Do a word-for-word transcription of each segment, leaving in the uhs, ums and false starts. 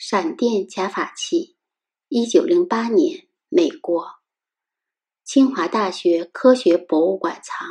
闪电加法器，一九零八年，美国，清华大学科学博物馆藏。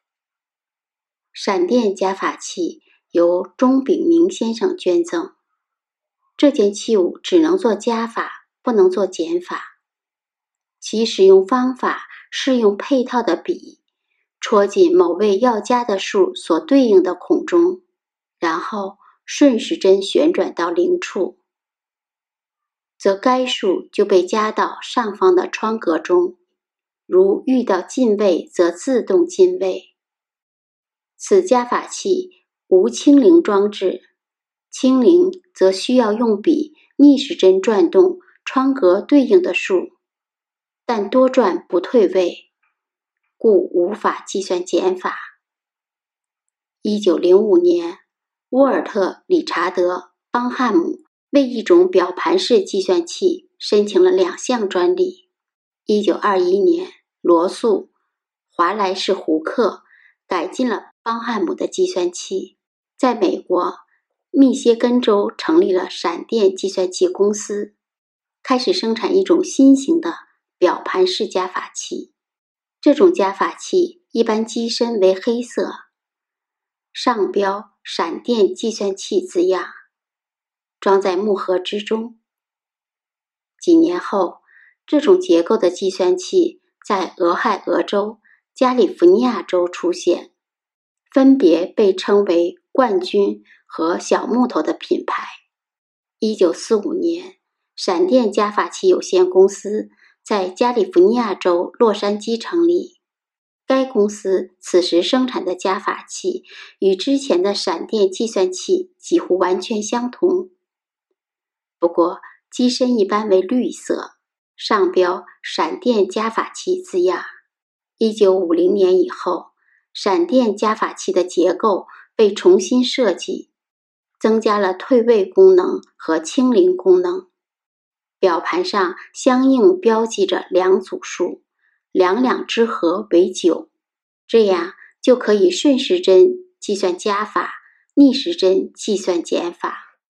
闪电加法器由钟炳明先生捐赠。这件器物只能做加法，不能做减法。其使用方法是用配套的笔戳进某位要加的数所对应的孔中，然后顺时针旋转到零处，则该数就被加到上方的窗格中，如遇到进位则自动进位。此加法器无清零装置，清零则需要用笔逆时针转动窗格对应的数，但多转不退位，故无法计算减法。一九零五年，沃尔特·理查德·邦汉姆为一种表盘式计算器申请了两项专利。一九二一年，罗素·华莱士胡克改进了邦汉姆的计算器，在美国密歇根州成立了闪电计算器公司，开始生产一种新型的表盘式加法器。这种加法器一般机身为黑色，上标闪电计算器字样，装在木盒之中。几年后，这种结构的计算器在俄亥俄州、加利福尼亚州出现，分别被称为冠军和小木头的品牌。一九四五年，闪电加法器有限公司在加利福尼亚州洛杉矶成立。该公司此时生产的加法器与之前的闪电计算器几乎完全相同，不过机身一般为绿色，上标闪电加法器字样。一九五零年以后，闪电加法器的结构被重新设计，增加了退位功能和清零功能。表盘上相应标记着两组数，两两之和为九，这样就可以顺时针计算加法，逆时针计算减法。